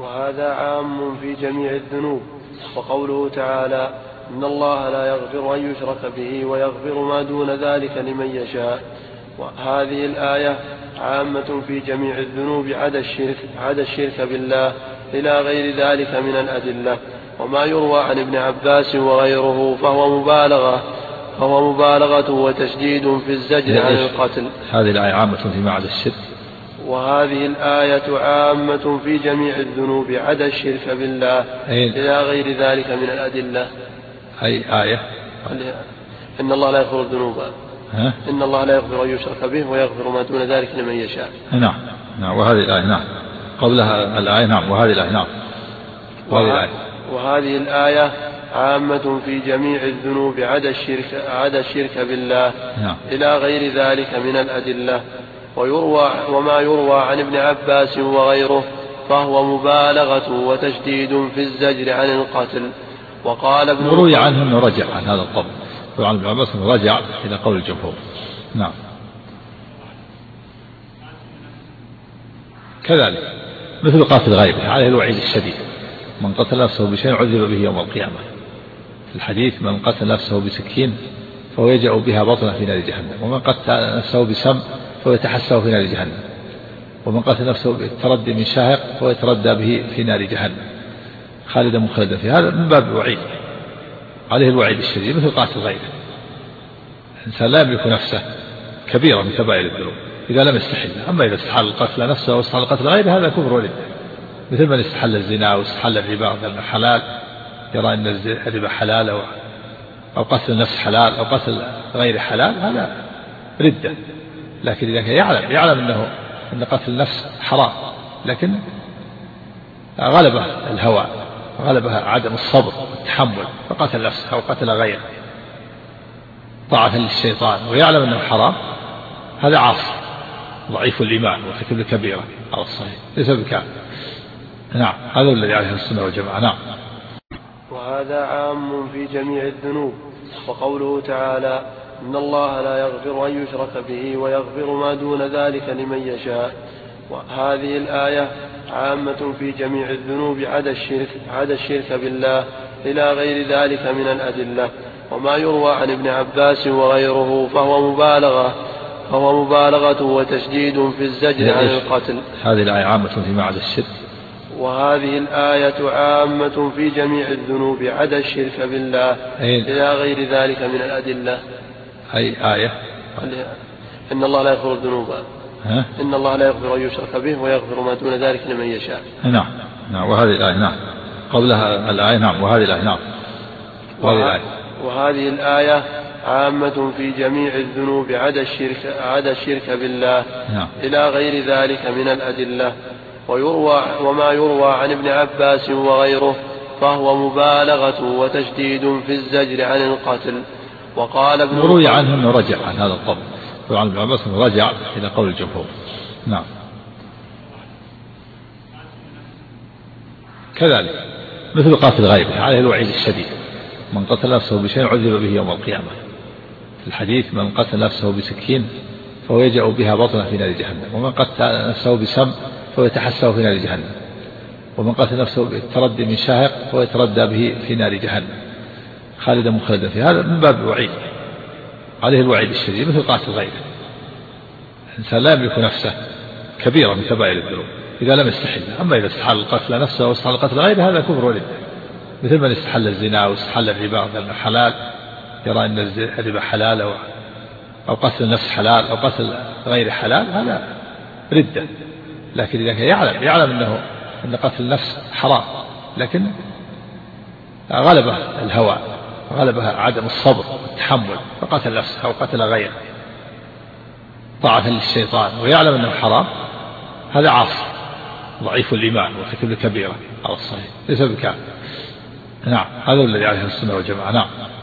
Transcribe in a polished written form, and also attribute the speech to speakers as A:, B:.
A: وهذا عام في جميع الذنوب. وقوله تعالى إن الله لا يغفر أن يشرك به ويغفر ما دون ذلك لمن يشاء. وهذه الآية عامة في جميع الذنوب عدا الشرك بالله إلى غير ذلك من الأدلة. وما يروى عن ابن عباس وغيره فهو مبالغة وتشديد في الزجر عن القتل.
B: هذه الآية عامة فيما عدا الشرك.
A: وهذه الآية عامة في جميع الذنوب عدا الشرك بالله إلى غير ذلك من الأدلة.
B: أي آية؟
A: إن الله لا يغفر الذنوب إن الله لا يغفر أن يشرك به ويغفر ما دون ذلك لمن يشاء.
B: نعم. وهذه الآية نعم قبلها الآية نعم وهذه الآية نعم
A: وهذه الآية عامة في جميع الذنوب عدا الشرك بالله إلى غير ذلك من الأدلة. وما يروى عن ابن عباس وغيره فهو مبالغة وتشديد في الزجر عن القتل. وقال ابن
B: روي عنه أنه رجع عن هذا القول، وعن ابن عباس أنه رجع إلى قول الجمهور. نعم. كذلك مثل قاتل غيره عليه الوعيد الشديد، من قتل نفسه بشيء عذب به يوم القيامة. في الحديث من قتل نفسه بسكين فهو يجأ بها بطنه في نار جهنم، ومن قتل نفسه بسم فهو يتحسه في نار جهنم، ومن قتل نفسه بالتردي من شاهق فهو يتردى به في نار جهنم خالدا مخلدا فيه. هذا من باب الوعيد، عليه الوعيد الشديد مثل قاتل غيره. الإنسان لا يملك نفسه، كبيرة من كبائر الذنوب إذا لم يستحل. أما إذا استحل القتل نفسه واستحل القتل غيره هذا كفر ولد، مثل من استحل الزنا واستحل الربا وقال حلال، يرى أن الربا حلال أو قتل النفس حلال أو قتل غير حلال، هذا ردة. لكن إذا كان يعلم أن قتل النفس حرام، لكن غلبه الهوى غلبه عدم الصبر والتحمل فقتل نفسه أو قتل غيره طاعة للشيطان ويعلم أنه حرام، هذا عاصي ضعيف الإيمان وارتكب الكبيرة على الصحيح ليس بكافر. نعم. هذا الذي عليه السنة والجماعة. نعم.
A: وهذا عام في جميع الذنوب. وقوله تعالى إن الله لا يغفر أن يشرك به ويغفر ما دون ذلك لمن يشاء. وهذه الآية عامة في جميع الذنوب عدا الشرك بالله إلى غير ذلك من الأدلة. وما يروى عن ابن عباس وغيره فهو مبالغة وتشديد في الزجر عن القتل.
B: هذه الآية عامة فيما عدا الشرك.
A: وهذه الآية عامة في جميع الذنوب عدا الشرك بالله إلى غير ذلك من الأدلة.
B: أي آية؟
A: إن الله لا يغفر الذنوب إن الله لا يغفر أن يشرك به ويغفر ما دون ذلك لمن يشاء.
B: نعم. وهذه الآية نعم قبلها الآية نعم وهذه الآية نعم
A: وهذه الآية عامة في جميع الذنوب عدا الشرك بالله إلى غير ذلك من الأدلة. وما يروى عن ابن عباس وغيره فهو مبالغة وتشديد في الزجر عن القتل. وقال ابن
B: روي عنه أنه رجع عن هذا القول، وعن ابن عباس أنه رجع إلى قول الجمهور. نعم. كذلك مثل قاتل غيره عليه الوعيد الشديد، من قتل نفسه بشيء عذب به يوم القيامة. في الحديث من قتل نفسه بسكين فهو يجأ بها بطنه في نار جهنم، ومن قتل نفسه بسم فهو يتحسه في نار جهنم، ومن قتل نفسه بالتردي من شاهق فهو يتردى به في نار جهنم خالدا مخلدا فيه. هذا من باب الوعيد، عليه الوعيد الشديد مثل قاتل غيره. الإنسان لا يملك نفسه، كبيرة من كبائر الذنوب إذا لم يستحل. أما إذا استحل القتل نفسه واستحل القتل غيره هذا كفر ولد، مثل من استحل الزنا واستحل الربا وقال حلال، يرى أن الربا حلال أو قتل النفس حلال أو قتل غير حلال، هذا ردة. لكن إذا كان يعلم أن قتل النفس حرام، لكن غلبه الهوى غلبه عدم الصبر والتحمل فقتل نفسه أو قتل غيره طاعة للشيطان ويعلم أنه حرام، هذا عاصي ضعيف الإيمان وارتكب الكبيرة على الصحيح ليس بكافر. نعم. هذا الذي عليه السنة والجماعة. نعم.